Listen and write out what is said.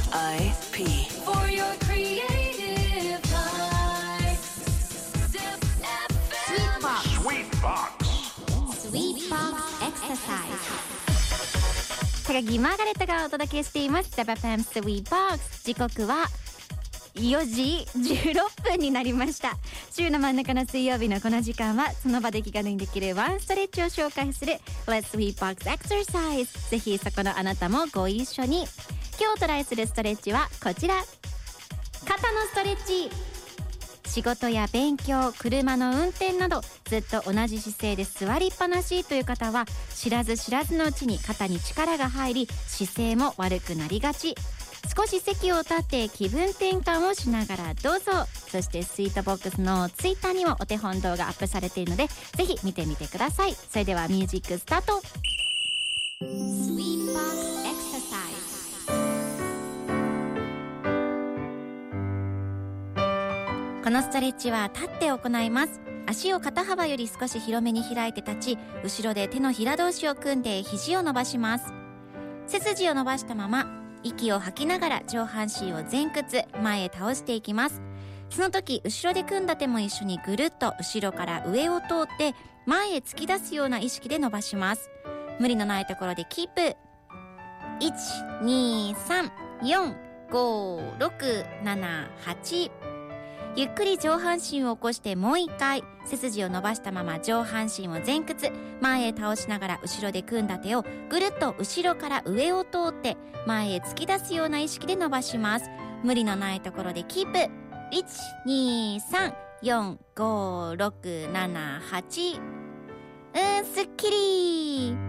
For your creative life. Sweet Box Exercise。高木マーガレットがお届けしています ZAPFM Sweet Box。 時刻は4時16分になりました。週の真ん中の水曜日のこの時間はその場で気軽にできるワンストレッチを紹介する Let's Sweet Box Exercise。 ぜひそこのあなたもご一緒に。今日トライするストレッチはこちら、肩のストレッチ。仕事や勉強、車の運転などずっと同じ姿勢で座りっぱなしという方は、知らず知らずのうちに肩に力が入り姿勢も悪くなりがち。少し席を立って気分転換をしながらどうぞ。そしてスイートボックスのツイッターにもお手本動画アップされているのでぜひ見てみてください。それではミュージックスタート。スイートボックスエクササイズ。このストレッチは立って行います。足を肩幅より少し広めに開いて立ち、後ろで手のひら同士を組んで肘を伸ばします。背筋を伸ばしたまま息を吐きながら上半身を前屈前へ倒していきます。その時後ろで組んだ手も一緒にぐるっと後ろから上を通って前へ突き出すような意識で伸ばします。無理のないところでキープ。 1,2,3,4,5,6,7,8。ゆっくり上半身を起こしてもう一回背筋を伸ばしたまま上半身を前屈前へ倒しながら後ろで組んだ手をぐるっと後ろから上を通って前へ突き出すような意識で伸ばします。無理のないところでキープ。 1,2,3,4,5,6,7,8。すっきり。